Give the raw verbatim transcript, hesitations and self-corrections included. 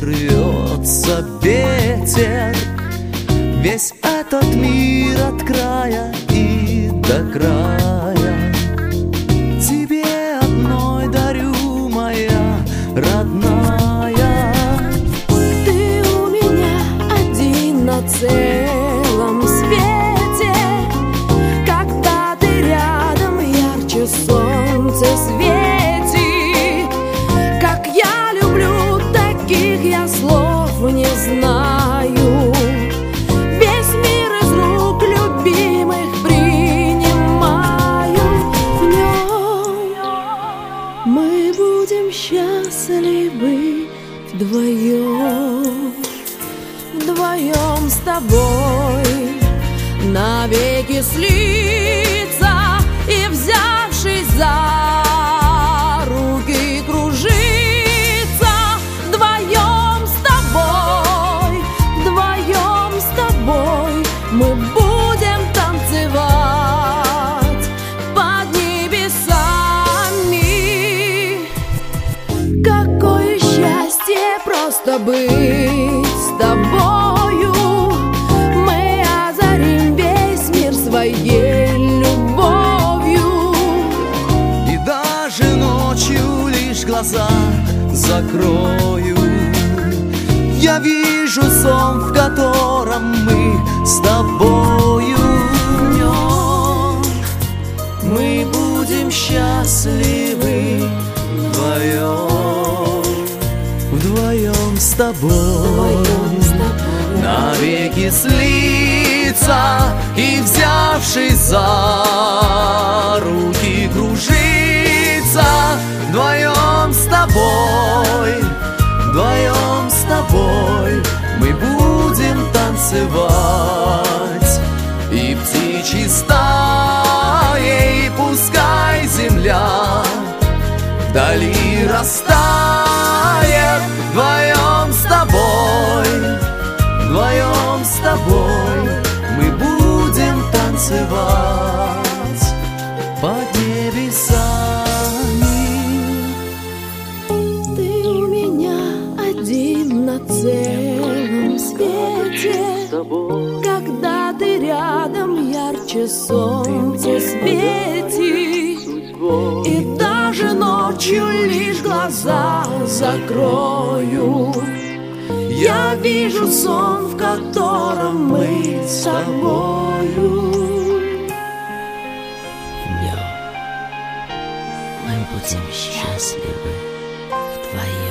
рвется ветер, весь этот мир от края и до края. Тебе одной дарю, моя родная. Ты у меня один на целом свете. Когда ты рядом, ярче солнце свети. Как я люблю таких, я слов не знаю. Весь мир из рук любимых принимаю. В нем мы будем счастливы вдвоем, вдвоем с тобой, навеки слиться и, взявшись за руки, кружиться. Вдвоем с тобой, вдвоем с тобой мы будем танцевать под небесами. Какое счастье просто быть с тобою. Мы озарим весь мир своей любовью. И даже ночью лишь глаза закрою, я вижу сон, в котором мы с тобою. В нем мы будем счастливы вдвоем, вдвоем с тобой, навеки слиться и, взявшись за руки, кружиться. Вдвоем с тобой, вдвоем с тобой мы будем танцевать. И птичьи стаи, пускай земля вдали растает. Вдвоем с тобой, вдвоем с тобой мы будем танцевать под небесами. Ты у меня один на целом свете. Когда ты рядом, ярче солнце свети. И даже ночью лишь глаза закрою, я вижу сон, в котором мы с тобою. В нем мы будем счастливы вдвоем.